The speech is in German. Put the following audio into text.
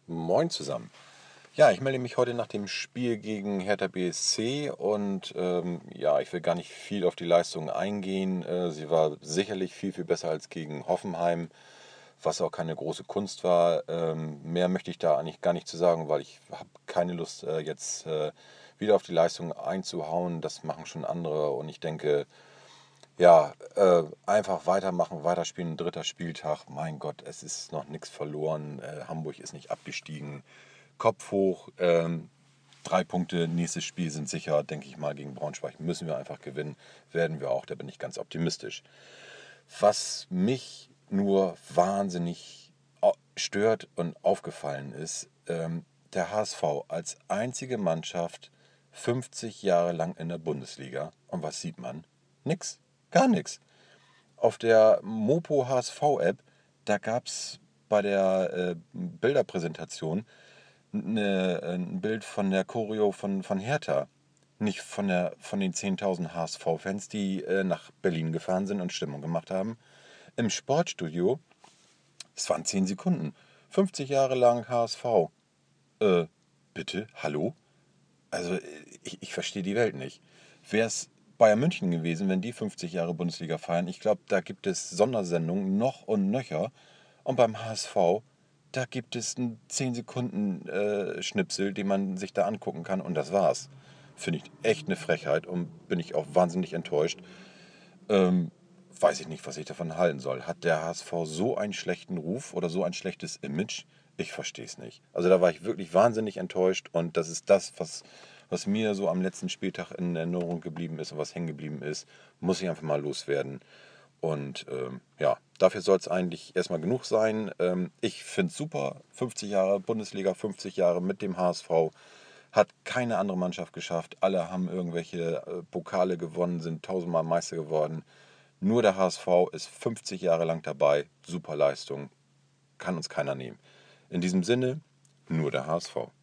Moin zusammen. Ja, ich melde mich heute nach dem Spiel gegen Hertha BSC und ja, ich will gar nicht viel auf die Leistung eingehen. Sie war sicherlich viel, viel besser als gegen Hoffenheim, was auch keine große Kunst war. Mehr möchte ich da eigentlich gar nicht zu sagen, weil ich habe keine Lust, jetzt wieder auf die Leistung einzuhauen. Das machen schon andere und ich denke, ja, einfach weitermachen, weiterspielen, dritter Spieltag. Mein Gott, es ist noch nichts verloren. Hamburg ist nicht abgestiegen. Kopf hoch, 3 Punkte, nächstes Spiel sind sicher, denke ich mal, gegen Braunschweig müssen wir einfach gewinnen. Werden wir auch, da bin ich ganz optimistisch. Was mich nur wahnsinnig stört und aufgefallen ist, der HSV als einzige Mannschaft 50 Jahre lang in der Bundesliga. Und was sieht man? Nix, gar nichts. Auf der Mopo HSV App, da gab es bei der Bilderpräsentation ein Bild von der Choreo von Hertha. Nicht von den 10.000 HSV-Fans, die nach Berlin gefahren sind und Stimmung gemacht haben. Im Sportstudio, es waren 10 Sekunden. 50 Jahre lang HSV. Äh, bitte? Hallo? Also ich verstehe die Welt nicht. Wäre es Bayern München gewesen, wenn die 50 Jahre Bundesliga feiern, ich glaube, da gibt es Sondersendungen noch und nöcher. Und beim HSV, da gibt es einen 10 Sekunden Schnipsel, den man sich da angucken kann und das war's. Finde ich echt eine Frechheit und bin ich auch wahnsinnig enttäuscht. Ähm, Weiß ich nicht, was ich davon halten soll. Hat der HSV so einen schlechten Ruf oder so ein schlechtes Image? Ich verstehe es nicht. Also da war ich wirklich wahnsinnig enttäuscht und das ist das, was mir so am letzten Spieltag in Erinnerung geblieben ist und was hängen geblieben ist, muss ich einfach mal loswerden. Und ja, dafür soll es eigentlich erstmal genug sein. Ich finde es super, 50 Jahre Bundesliga, 50 Jahre mit dem HSV. Hat keine andere Mannschaft geschafft. Alle haben irgendwelche Pokale gewonnen, sind tausendmal Meister geworden. Nur der HSV ist 50 Jahre lang dabei. Super Leistung. Kann uns keiner nehmen. In diesem Sinne, nur der HSV.